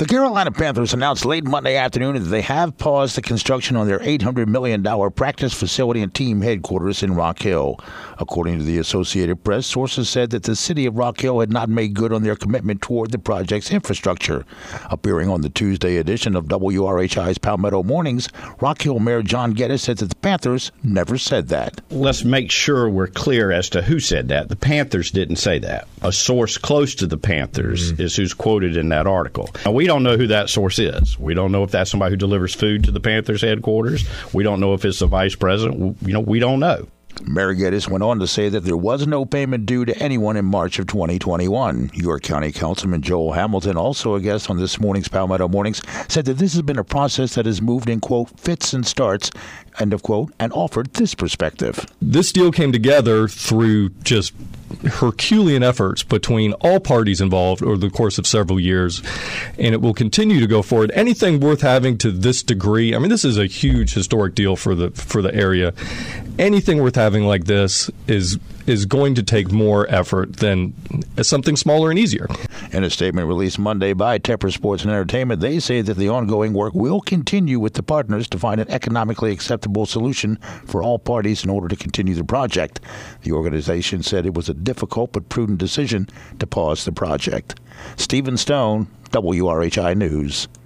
The Carolina Panthers announced late Monday afternoon that they have paused the construction on their $800 million practice facility and team headquarters in Rock Hill. According to the Associated Press, sources said that the city of Rock Hill had not made good on their commitment toward the project's infrastructure. Appearing on the Tuesday edition of WRHI's Palmetto Mornings, Rock Hill Mayor John Geddes said that the Panthers never said that. Let's make sure we're clear as to who said that. The Panthers didn't say that. A source close to the Panthers is who's quoted in that article. Now, we don't know who that source is. We don't know if that's somebody who delivers food to the Panthers headquarters. We don't know if it's the vice president. We don't know. Mayor Geddes went on to say that there was no payment due to anyone in March of 2021. York County Councilman Joel Hamilton, also a guest on this morning's Palmetto Mornings, said that this has been a process that has moved in, quote, fits and starts, end of quote, and offered this perspective. This deal came together through just Herculean efforts between all parties involved over the course of several years, and it will continue to go forward. Anything worth having to this degree, I mean, this is a huge historic deal for the area. Anything worth having like this is going to take more effort than something smaller and easier. In a statement released Monday by Tepper Sports and Entertainment, they say that the ongoing work will continue with the partners to find an economically acceptable solution for all parties in order to continue the project. The organization said it was a difficult but prudent decision to pause the project. Stephen Stone, WRHI News.